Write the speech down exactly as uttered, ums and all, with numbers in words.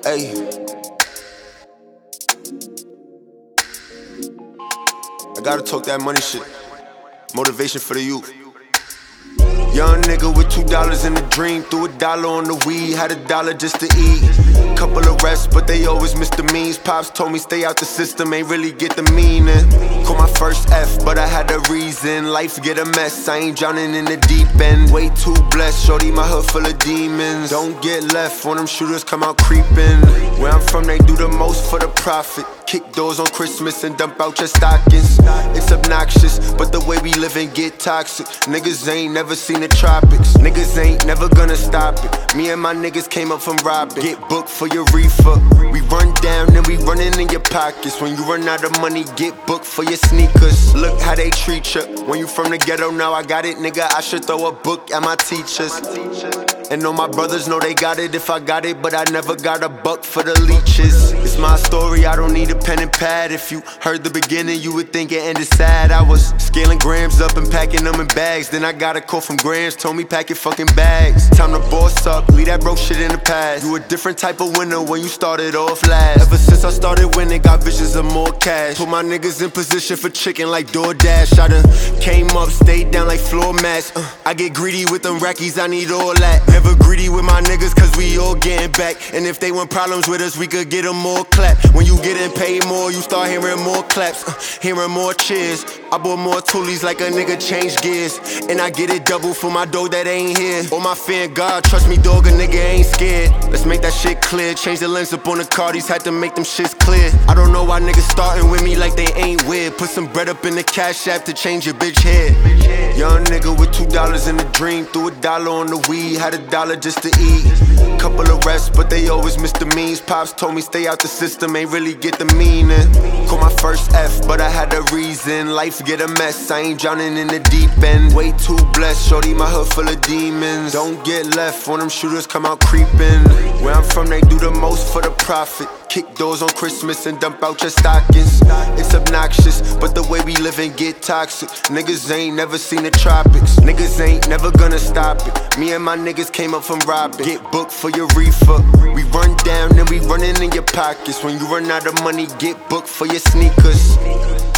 Hey. I gotta talk that money shit. Motivation for the youth. Young nigga with two dollars in the dream. Threw a dollar on the weed, had a dollar just to eat. Couple of reps, but they always miss the means. Pops told me stay out the system, ain't really get the meaning. Caught my first F, but I had a reason. Life get a mess, I ain't drowning in the deep end. Way too blessed, shorty, my hood full of demons. Don't get left when them shooters come out creeping. Where I'm from, they do the most for the profit. Kick doors on Christmas and dump out your stockings. It's obnoxious, but the way we live and get toxic. Niggas ain't never seen the tropics. Niggas ain't never gonna stop it. Me and my niggas came up from robbing. Get booked for your reefer. We run down and we running in your pockets. When you run out of money, get booked for your sneakers. Look how they treat ya. When you from the ghetto, now I got it, nigga. I should throw a book at my teachers. And all my brothers know they got it if I got it, but I never got a buck for the leeches. It's my story, I don't need a pen and pad. If you heard the beginning, you would think it ended sad. I was scaling grams up and packing them in bags. Then I got a call from Grams, told me pack your fucking bags. Time to boss up, leave that broke shit in the past. You a different type of winner when you started off last. Ever since I started winning, got visions of more cash. Put my niggas in position for chicken like DoorDash. I done came up, stayed down like floor mats. uh, I get greedy with them rackies, I need all that. Never greedy with my niggas cause we all getting back. And if they want problems with us, we could get them more clap. When you getting paid more, you start hearing more claps, uh, hearing more cheers. I bought more toolies like a nigga change gears. And I get it double for my dough that ain't here. All my fear in God, trust me dog, a nigga ain't scared. Let's make that shit clear. Change the lens up on the Cardis, had to make them shits clear. I don't know why niggas starting with me like they ain't weird. Put some bread up in the cash app to change your bitch head. Young nigga with two dollars in the dream. Threw a dollar on the weed, had a dollar just to eat. Couple of reps, but they always miss the means. Pops told me stay out the system, ain't really get the meaning. Caught my first F, but I had a reason. Life get a mess, I ain't drowning in the deep end. Way too blessed, shorty, my hood full of demons. Don't get left when them shooters come out creeping. Where I'm from, they do the most for the profit. Kick doors on Christmas and dump out your stockings. It's obnoxious, but the way we live and get toxic. Niggas ain't never seen the tropics. Niggas ain't never gonna stop it. Me and my niggas came up from robbing. Get booked for your reefer. We run down and we running in your pockets. When you run out of money, get booked for your sneakers.